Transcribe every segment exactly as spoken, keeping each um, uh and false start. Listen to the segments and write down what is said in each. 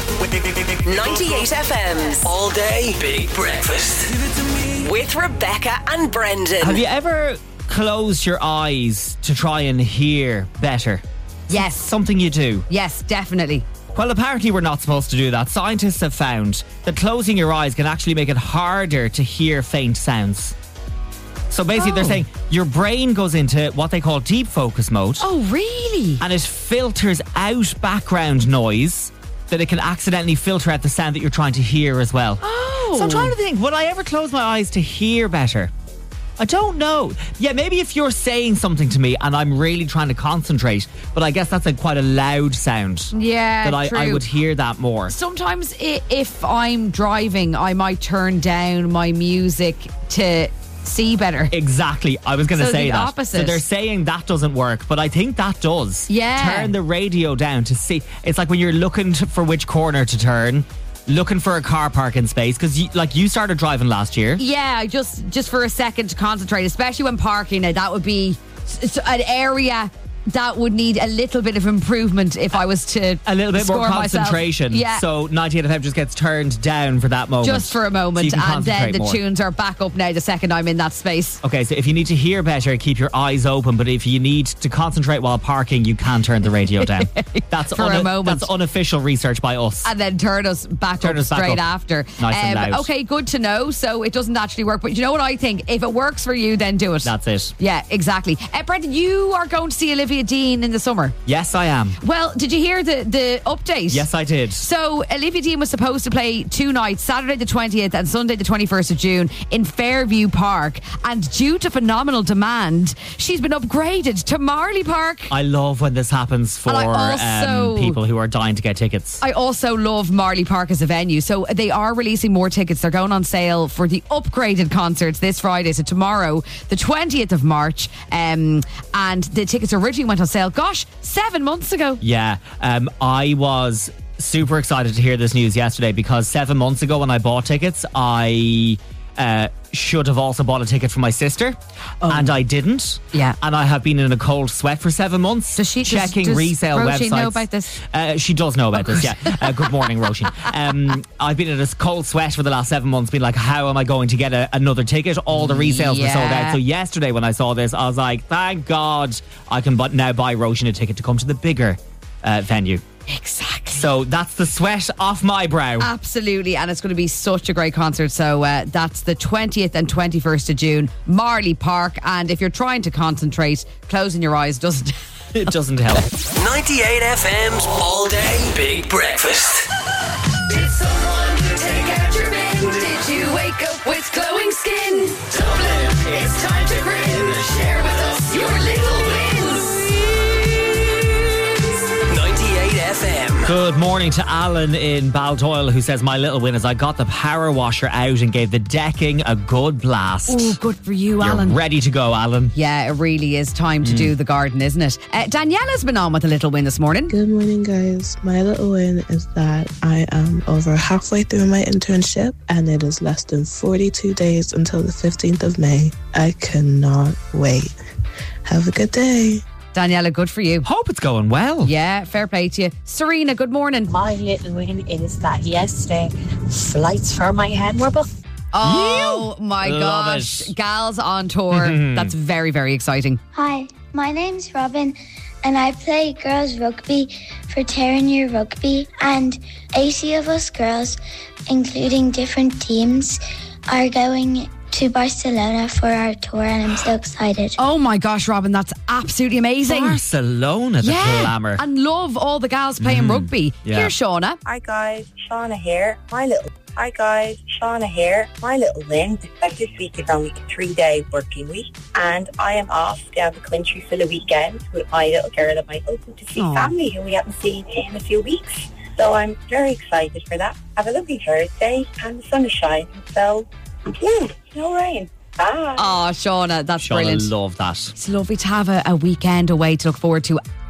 ninety-eight F M's All Day Big Breakfast. with Rebecca and Brendan. Have you ever closed your eyes to try and hear better? Yes. Something you do? Yes, definitely. Well, apparently we're not supposed to do that. Scientists have found that closing your eyes can actually make it harder to hear faint sounds. So basically Oh. they're saying your brain goes into what they call deep focus mode. Oh, really? And it filters out background noise that it can accidentally filter out the sound that you're trying to hear as well. Oh. So I'm trying to think, would I ever close my eyes to hear better? I don't know. Yeah, maybe if you're saying something to me and I'm really trying to concentrate, but I guess that's a quite a loud sound. Yeah, That I, I true. would hear that more. Sometimes i- if I'm driving, I might turn down my music to see better. Exactly. I was going to So say the that. opposite. So they're saying that doesn't work, but I think that does. Yeah. Turn the radio down to see. It's like when you're looking to, for which corner to turn, looking for a car parking space, because you, like you started driving last year. Yeah, just just for a second to concentrate, especially when parking. Now, that would be s- s- an area that would need a little bit of improvement if I was to A little bit more score myself. concentration. Yeah. So ninety-eight F M just gets turned down for that moment. Just for a So moment, you can and then concentrate the more. tunes are back up now the second I'm in that space. Okay, so if you need to hear better, keep your eyes open. But if you need to concentrate while parking, you can turn the radio down. That's For a moment. That's unofficial research by us. And then turn us back Turn up us back straight up. after. Nice and loud. Okay, good to know. So it doesn't actually work. But you know what I think? If it works for you, then do it. That's it. Yeah, exactly. Uh, Brendan, you are going to see Olivia Dean in the summer. Yes, I am. Well, did you hear the, the update? Yes, I did. So Olivia Dean was supposed to play two nights, Saturday the twentieth and Sunday the twenty-first of June in Fairview Park. And due to phenomenal demand, she's been upgraded to Marley Park. I love when this happens for And I also- um, people who are dying to get tickets. I also love Marley Park as a venue. So they are releasing more tickets. They're going on sale for the upgraded concerts this Friday. So tomorrow, the twentieth of March. Um, and the tickets originally went on sale, gosh, seven months ago. Yeah, um, I was super excited to hear this news yesterday because seven months ago when I bought tickets, I uh, should have also bought a ticket for my sister, and I didn't. Yeah. And I have been in a cold sweat for seven months. Does she- does- checking does resale Roisin websites? know about this? Uh, she does know about this. Yeah. Uh, good morning, Roisin. Um, I've been in a cold sweat for the last seven months, being like, how am I going to get a, another ticket? All the resales were sold Yeah. out. So yesterday when I saw this, I was like, thank God I can bu- now buy Roisin a ticket to come to the bigger uh, venue. Exactly. So that's the sweat off my brow. Absolutely, and it's going to be such a great concert. So uh, that's the twentieth and twenty-first of June, Marley Park. And if you're trying to concentrate, closing your eyes doesn't. It doesn't help. ninety-eight F M's All Day Big Breakfast. Did someone take out your bin? Did you wake up with glowing skin? Dublin, it's time to grin. Share with us your little wins. ninety-eight F M. Good morning to Alan in Baldoyle, who says, my little win is I got the power washer out and gave the decking a good blast. Oh, good for you, You're Alan. ready to go, Alan. Yeah, it really is time to do the garden, isn't it? Uh, Daniela's been on with a little win this morning. Good morning, guys. My little win is that I am over halfway through my internship and it is less than forty-two days until the fifteenth of May. I cannot wait. Have a good day. Daniela, good for you. Hope it's going well. Yeah, fair play to you. Serena, good morning. My little win is that yesterday flights for my hen were booked. Oh my Love gosh. it. Gals on tour. That's very, very exciting. Hi, my name's Robin and I play girls rugby for Terranure Rugby, and eighty of us girls, including different teams, are going to Barcelona for our tour and I'm so excited. Oh my gosh, Robin, that's absolutely amazing. Barcelona, the yeah, glamour. and love all the gals playing rugby. Yeah. Here's Shauna. Hi guys, Shauna here. My little Hi guys, Shauna here. My little win. Like this week is only a three-day working week, and I am off down the country for the weekend with my little girl and my husband to see Aww. family who we haven't seen in a few weeks. So I'm very excited for that. Have a lovely Thursday, and the sun is shining. So yeah, no rain. Bye. Oh, Shauna, that's Sean, I brilliant. love that. It's lovely to have a, a weekend away to look forward to.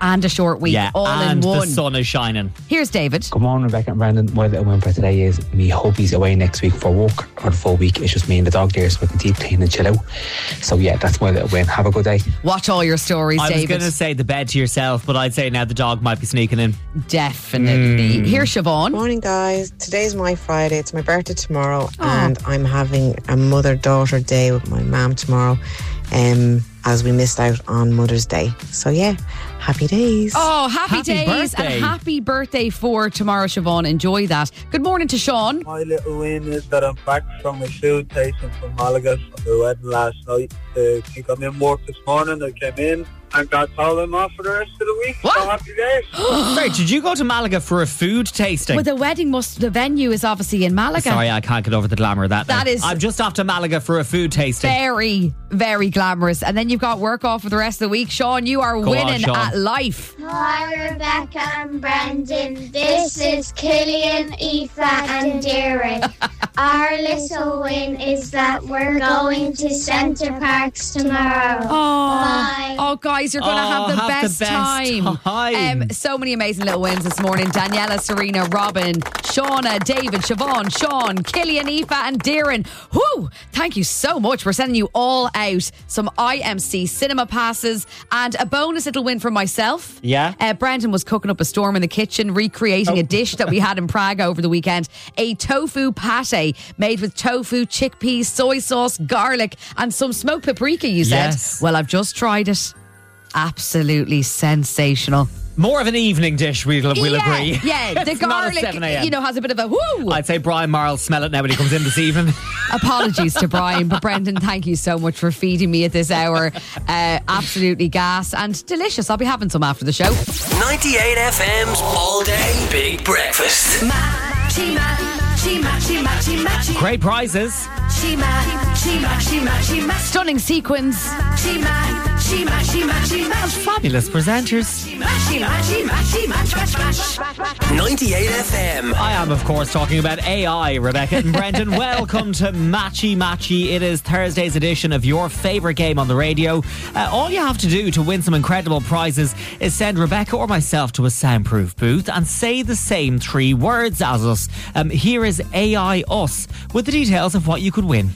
and a short week Yeah, all and in one. the sun is shining. Here's David. Good morning, Rebecca and Brandon. My little win for today is me hubby's away next week for work, or the full week. It's just me and the dog there, so we can deep clean and chill out. So yeah, that's my little win. Have a good day. Watch all your stories, I David. was going to say the bed to yourself, but I'd say now the dog might be sneaking in. Definitely. Mm. Here's Siobhan. Morning, guys. Today's my Friday. It's my birthday tomorrow, and I'm having a mother-daughter day with my mum tomorrow, um, as we missed out on Mother's Day. So yeah, happy days. Oh, happy, Happy days birthday. and happy birthday for tomorrow, Siobhan. Enjoy that. Good morning to Sean. My little win is that I'm back from my food tasting from Malaga from the wedding last night. Uh, I think I'm in work this morning. I came in and got told I'm off for the rest of the week. What? So happy days. Sorry, did you go to Malaga for a food tasting? Well, the wedding must, the venue is obviously in Malaga. Sorry, I can't get over the glamour of that. That now. is- I'm just off to Malaga for a food tasting. Very, very glamorous. And then you've got work off for the rest of the week. Sean, you are Go on, winning Sean. at life. Hi, Rebecca and Brendan. This is Killian, Aoife, and Darren. Our little win is that we're going to Centre Parks tomorrow. Oh, Bye. oh, guys, you're going to Oh, have the have the best, best time. time. Um, so many amazing little wins this morning. Daniela, Serena, Robin, Shauna, David, Siobhan, Sean, Killian, Aoife, and Darren. Whoo! Thank you so much. We're sending you all out some I M C cinema passes and a bonus little win for myself. Yeah. Uh, Brendan was cooking up a storm in the kitchen, recreating a dish that we had in Prague over the weekend. A tofu pate made with tofu, chickpeas, soy sauce, garlic, and some smoked paprika, you said. Yes. Well, I've just tried it. Absolutely sensational. More of an evening dish, we'll, we'll yeah, agree. Yeah, the It's not at garlic, seven a.m. you know, has a bit of a whoo. I'd say Brian Marl smell it now when he comes in this evening. Apologies to Brian, but Brendan, thank you so much for feeding me at this hour. Uh, absolutely gas and delicious. I'll be having some after the show. ninety-eight F M's All Day Big Breakfast. Matchy, matchy, matchy, matchy, matchy. Great prizes. Matchy, matchy, matchy, matchy, matchy. Stunning sequins. Matchy, matchy, matchy, matchy, matchy. Fabulous presenters. Matchy, matchy, matchy, match, match, match. ninety-eight F M. I am, of course, talking about A I, Rebecca and Brendan. Welcome to Matchy Matchy. It is Thursday's edition of your favourite game on the radio. Uh, all you have to do to win some incredible prizes is send Rebecca or myself to a soundproof booth and say the same three words as us. Um, here is A I Us with the details of what you could win.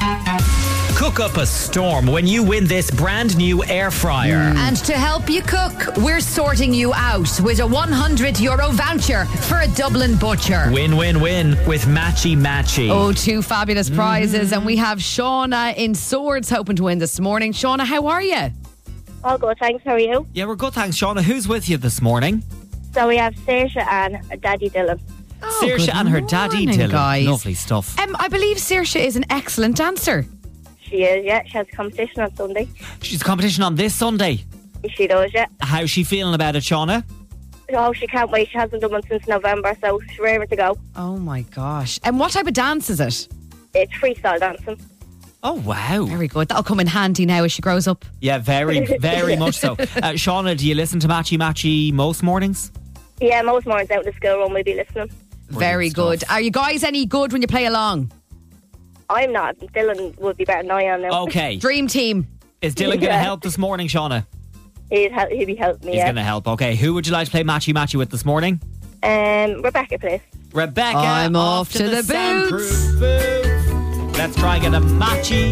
Cook up a storm when you win this brand new air fryer. And to help you cook, we're sorting you out with a one hundred euro voucher for a Dublin butcher. Win, win, win with Matchy Matchy. Oh, two fabulous prizes. And we have Shauna in Swords hoping to win this morning. Shauna, how are you? All good, thanks. How are you? Yeah, we're good, thanks, Shauna. Who's with you this morning? So we have Saoirse and Daddy Dylan. Oh, Saoirse good and her daddy morning, Dylan. guys. Lovely stuff. Um, I believe Saoirse is an excellent dancer. She is, yeah. She has a competition on Sunday. She's a competition on this Sunday. She does, yeah. How's she feeling about it, Shauna? Oh, she can't wait. She hasn't done one since November, so she's ready to go. Oh my gosh. And what type of dance is it? It's freestyle dancing. Oh, wow. Very good. That'll come in handy now as she grows up. Yeah, very, very much so. Uh, Shauna, do you listen to Matchy Matchy most mornings? Yeah, most mornings out in the school run we'll be listening. Very good. Are you guys any good when you play along? I'm not. Dylan would be better than I am now. Okay. Dream team. Is Dylan going to Yeah. help this morning, Shauna? He'd, help, he'd be helping me, He's yeah. going to help. Okay, who would you like to play Matchy Matchy with this morning? Um, Rebecca, please. Rebecca. I'm off to the soundproof boots. booth. Let's try and get a matchy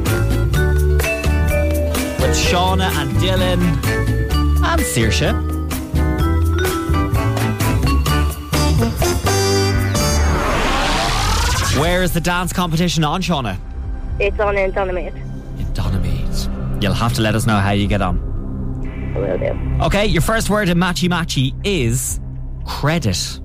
with Shauna and Dylan and Saoirse. Where is the dance competition on, Shauna? It's on in Donomead. In Donomead. You'll have to let us know how you get on. I will do. Okay, your first word in Matchy Matchy is credit.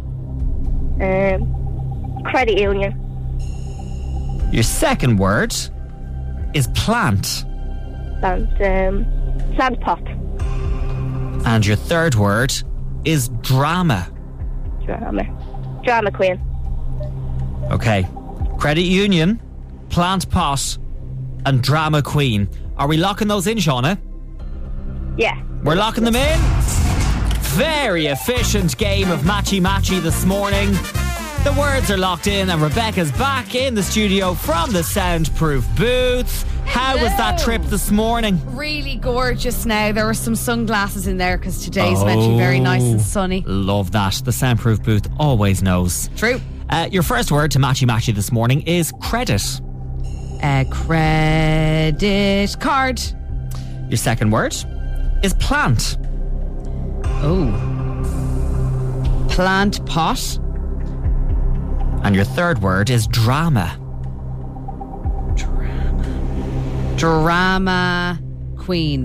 Um, credit union. Your second word is plant. And um, plant pot. And your third word is drama. Drama. Drama queen. Okay. Credit union, plant pot, and drama queen. Are we locking those in, Shauna? Yeah. We're locking them in. Very efficient game of Matchy Matchy this morning. The words are locked in and Rebecca's back in the studio from the soundproof booth. How was that trip this morning? Really gorgeous now. There were some sunglasses in there because today's meant to be very nice and sunny. Love that. The soundproof booth always knows. True. Uh, your first word to Matchy Matchy this morning is credit. A credit card. Your second word is plant. Oh. Plant pot. And your third word is drama. Drama queen.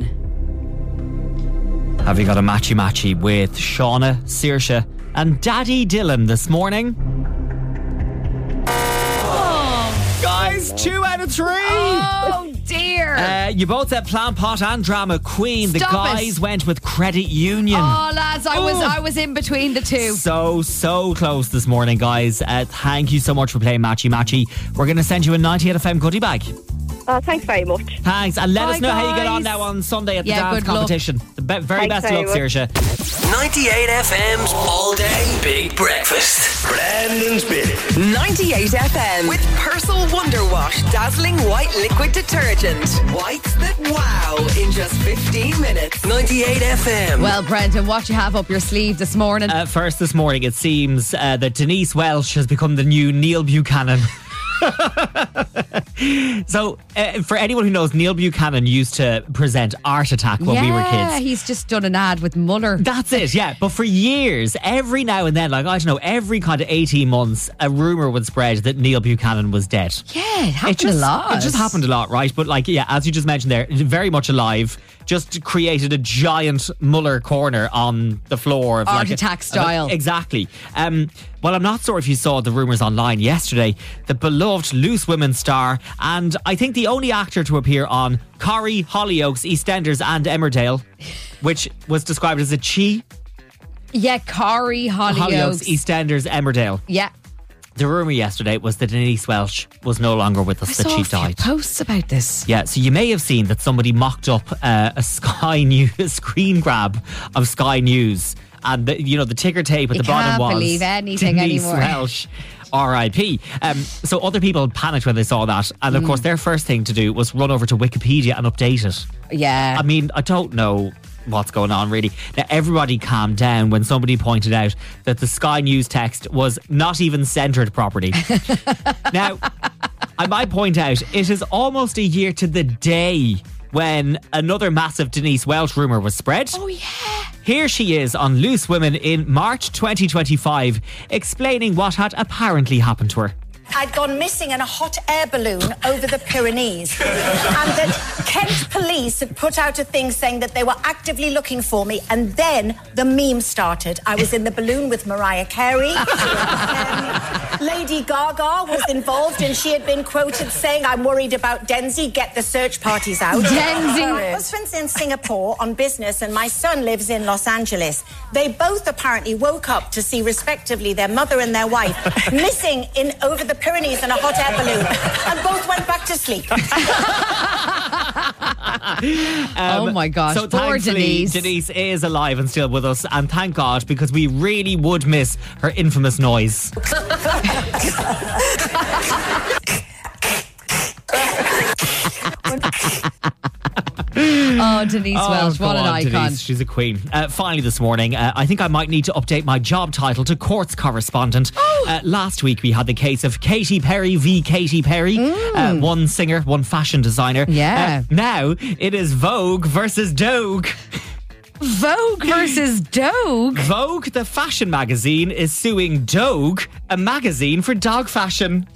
Have you got a Matchy Matchy with Shauna, Saoirse and Daddy Dylan this morning? Oh, guys, two out of three. Oh dear. Uh, you both said plant pot and drama queen. Stop the guys it. went with credit union. Oh lads, I was Oh. I was in between the two. So, so close this morning, guys. Uh, thank you so much for playing Matchy Matchy. We're going to send you a ninety-eight F M goodie bag. Oh, thanks very much. Thanks, and let Bye, us know how you get guys. on now on Sunday at the Yeah, dance good luck. competition. The be- very Thanks best of very luck, much. Saoirse. ninety-eight F M's All Day Big Breakfast. Brandon's Bit. ninety-eight F M with Persil Wonder Wash Dazzling White Liquid Detergent. Whites that wow in just fifteen minutes. ninety-eight F M. Well, Brendan, what you have up your sleeve this morning? Uh, first this morning, it seems uh, that Denise Welch has become the new Neil Buchanan. So, uh, for anyone who knows, Neil Buchanan used to present Art Attack when yeah, we were kids. he's just done an ad with Muller. That's it, yeah. But for years, every now and then, like, I don't know, every kind of eighteen months, a rumour would spread that Neil Buchanan was dead. Yeah, it happened just, a lot. It just happened a lot, right? But like, yeah, as you just mentioned there, very much alive. Just created a giant Muller corner on the floor of Art like a- Attack of a- style. exactly. Um, well, I'm not sure if you saw the rumours online yesterday. The beloved Loose Women star, and I think the only actor to appear on Corrie, Hollyoaks, EastEnders, and Emmerdale, which was described as a chi. Yeah, Corrie, Hollyoaks. Hollyoaks, EastEnders, Emmerdale. Yeah. The rumour yesterday was that Denise Welch was no longer with us, I that saw she a few died. posts about this. Yeah, so you may have seen that somebody mocked up uh, a Sky News a screen grab of Sky News, and the, you know the ticker tape at You the bottom can't was believe anything Denise anymore. Welch, R I P. Um, so other people panicked when they saw that, and of Mm. course their first thing to do was run over to Wikipedia and update it. Yeah. I mean, I don't know what's going on really. Now, everybody calmed down when somebody pointed out that the Sky News text was not even centred properly. Now, I might point out, it is almost a year to the day when another massive Denise Welch rumour was spread. Oh, yeah. Here she is on Loose Women in March twenty twenty-five, explaining what had apparently happened to her. I'd gone missing in a hot air balloon over the Pyrenees, and that Kent police had put out a thing saying that they were actively looking for me, and then the meme started. I was in the balloon with Mariah Carey. um, Lady Gaga was involved, and she had been quoted saying, "I'm worried about Denzi, get the search parties out." Denzi. My husband's in Singapore on business, and my son lives in Los Angeles. They both apparently woke up to see, respectively, their mother and their wife missing in over the Pyrenees in a hot air balloon, and both went back to sleep. Um, Oh my gosh, So poor thankfully, Denise. Denise is alive and still with us, and thank God, because we really would miss her infamous noise. Oh, Denise Oh, Welch, go what an on, icon. Denise, she's a queen. Uh, finally this morning, uh, I think I might need to update my job title to courts correspondent. Oh. Uh, last week we had the case of Katy Perry v Katy Perry. Uh, one singer, one fashion designer. Mm. Yeah. Uh, now it is Vogue versus Dogue. Vogue versus Dogue. Vogue, the fashion magazine, is suing Dogue, a magazine for dog fashion.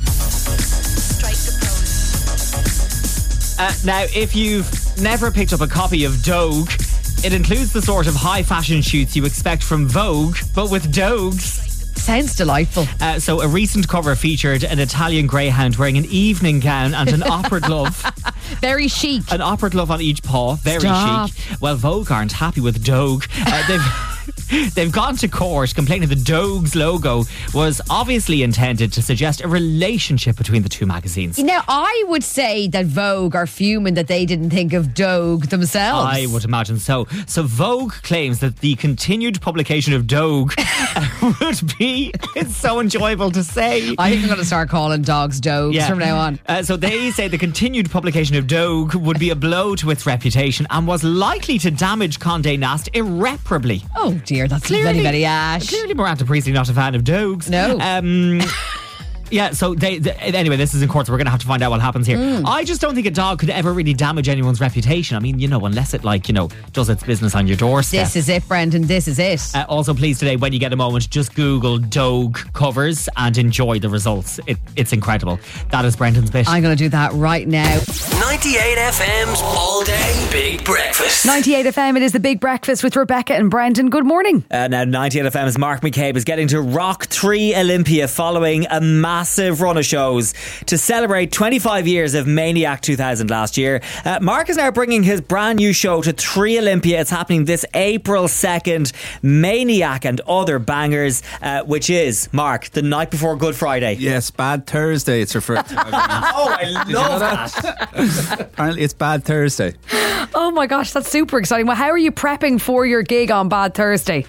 Uh, now, if you've never picked up a copy of Dogue, it includes the sort of high fashion shoots you expect from Vogue, but with dogs. Sounds delightful. Uh, so a recent cover featured an Italian greyhound wearing an evening gown and an opera glove. Very chic. An opera glove on each paw. Very Stop. chic. Well, Vogue aren't happy with Dogue. Uh, they've... They've gone to court complaining the Dogs logo was obviously intended to suggest a relationship between the two magazines. Now, I would say that Vogue are fuming that they didn't think of Dogue themselves. I would imagine so. So Vogue claims that the continued publication of Dogue would be, it's so enjoyable to say. I think I'm going to start calling dogs Dogues Yeah. from now on. Uh, so they say the continued publication of Dogue would be a blow to its reputation and was likely to damage Condé Nast irreparably. Oh dear, that's very, very ash. Clearly Miranda Priestley not a fan of Dogues. No. Um... Yeah, so they, they anyway, this is in court, so we're going to have to find out what happens here. Mm. I just don't think a dog could ever really damage anyone's reputation. I mean, you know, unless it, like, you know, does its business on your doorstep. This is it, Brendan. This is it. Uh, also, please, today, when you get a moment, just Google Dogue covers and enjoy the results. It, it's incredible. That is Brendan's bit. I'm going to do that right now. ninety-eight F M's All Day Big Breakfast. ninety-eight F M, it is the Big Breakfast with Rebecca and Brendan. Good morning. Uh, now, ninety-eight F M's Mark McCabe is getting to Rock three Olympia following a massive run of shows to celebrate twenty-five years of Maniac two thousand last year. Uh, Mark is now bringing his brand new show to three Olympia. It's happening this April second. Maniac and Other Bangers, uh, which is, Mark, the night before Good Friday. Yes, Bad Thursday it's referred to. Oh, I love that. Apparently it's Bad Thursday. Oh my gosh, that's super exciting. Well, how are you prepping for your gig on Bad Thursday?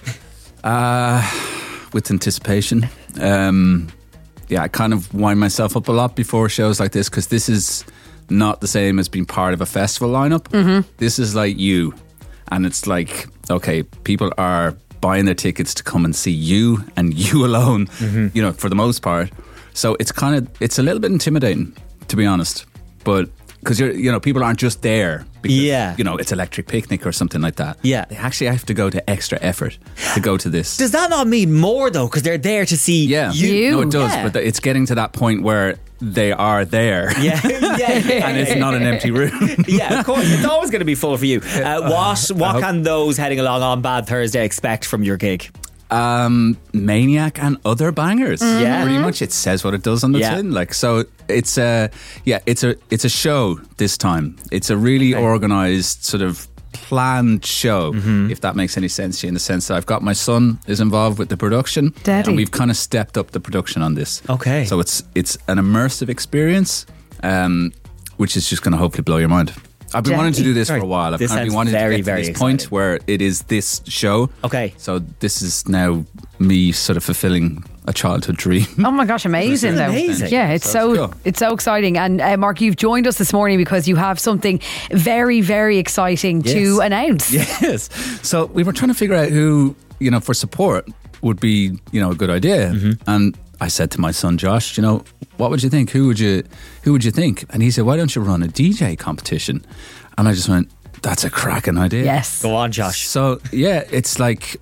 Uh, with anticipation. Um, yeah, I kind of wind myself up a lot before shows like this because this is not the same as being part of a festival lineup. Mm-hmm. This is like you. And it's like, okay, people are buying their tickets to come and see you and you alone, Mm-hmm. you know, for the most part. So it's kind of, it's a little bit intimidating, to be honest. But because you're, you know, people aren't just there because, Yeah. you know, it's Electric Picnic or something like that. Yeah. They actually have to go to extra effort to go to this. Does that not mean more, though? Because they're there to see Yeah, you. no, it does. Yeah. But th- it's getting to that point where they are there. Yeah, yeah, yeah. And it's not an empty room. Yeah, of course. It's always going to be full for you. Uh, what what hope- can those heading along on Bad Thursday expect from your gig? Um, Maniac and Other Bangers. Yeah. Pretty much it says what it does on the Yeah. tin. Like, so it's a, yeah, it's a, it's a show this time. It's a really organised sort of planned show, Mm-hmm. if that makes any sense to you, in the sense that I've got my son is involved with the production. Daddy. And we've kind of stepped up the production on this. Okay. So it's, it's an immersive experience, um, which is just going to hopefully blow your mind. I've been Daddy. wanting to do this Sorry, for a while. I've this kind of been sounds wanting very, to get very to this point exciting. where it is this show. Okay. So this is now me sort of fulfilling a childhood dream. Oh my gosh, amazing though. amazing. Yeah, it's So so it's cool. it's so exciting. And uh, Mark, you've joined us this morning because you have something very, very exciting to Yes. announce. Yes. So we were trying to figure out who, you know, for support would be, you know, a good idea. Mm-hmm. And I said to my son Josh, you know, what would you think? Who would you who would you think? And he said, why don't you run a D J competition? And I just went, that's a cracking idea. Yes. Go on, Josh. So yeah, it's like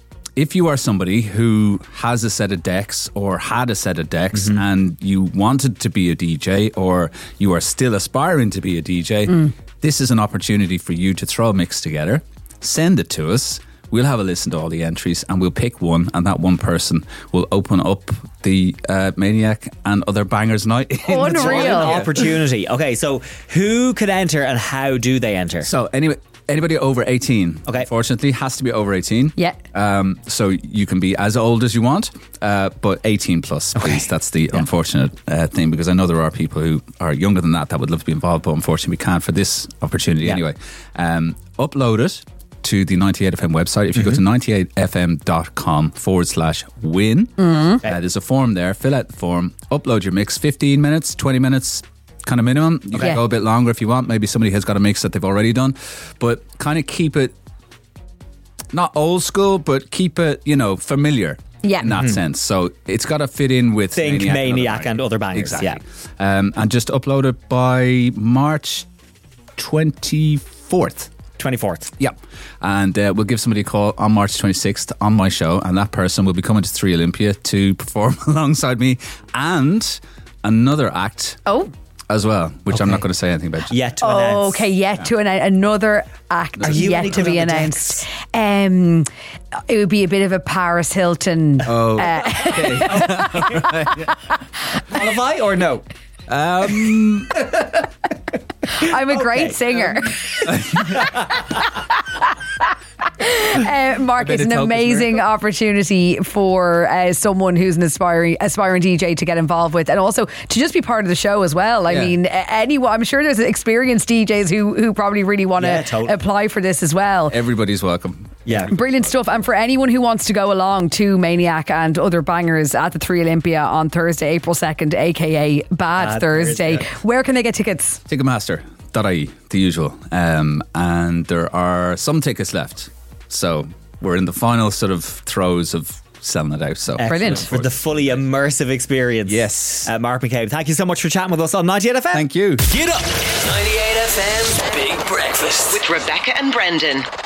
if you are somebody who has a set of decks or had a set of decks Mm-hmm. and you wanted to be a D J or you are still aspiring to be a D J, Mm. this is an opportunity for you to throw a mix together, send it to us. We'll have a listen to all the entries and we'll pick one, and that one person will open up the uh, Maniac and Other Bangers night. in the Unreal. What an Toronto. opportunity. Okay, so who could enter and how do they enter? So anyway, anybody over eighteen, Okay. fortunately, has to be over eighteen. Yeah. Um, so you can be as old as you want, uh, but eighteen plus, please. That's the unfortunate uh, thing, because I know there are people who are younger than that that would love to be involved, but unfortunately we can't for this opportunity Yeah. anyway. Um, upload it to the ninety-eight F M website. If you go to ninety-eight f m dot com forward slash win, uh, there's a form there. Fill out the form, upload your mix, fifteen minutes, twenty minutes kind of minimum. You Okay. can go a bit longer if you want. Maybe somebody has got a mix that they've already done, but kind of keep it not old school, but keep it, you know, familiar. Yeah. In that sense. So it's got to fit in with Think Maniac, Maniac and and Other Bangers. Exactly. Um, and just upload it by March twenty-fourth. twenty-fourth. Yeah. And uh, we'll give somebody a call on March twenty-sixth on my show, and that person will be coming to three Olympia to perform alongside me and another act Oh. as well, which I'm Okay. not going to say anything about. Yet to announce. Okay, yet to announce another act Are you yet any to good be on the announced. Um, it would be a bit of a Paris Hilton. Oh, Qualify or no? Um, I'm a great Okay. singer. Uh, Mark, bit it's of an Toker's amazing opportunity for uh, someone who's an aspiring aspiring D J to get involved with, and also to just be part of the show as well. I Yeah. mean, a- anyone. I'm sure there's experienced D Js who who probably really want to Yeah, totally. apply for this as well. Everybody's welcome. Yeah. Brilliant stuff. And for anyone who wants to go along to Maniac and other bangers at the Three Olympia on Thursday, April second, aka Bad, Bad Thursday, Thursday. where can they get tickets? Ticketmaster dot I E, the usual. Um, and there are some tickets left. So we're in the final sort of throes of selling it out. So Excellent. For the fully immersive experience. Yes. Uh, Mark McCabe, thank you so much for chatting with us on ninety-eight F M. Thank you. Get up! ninety-eight F M's Big Breakfast with Rebecca and Brendan.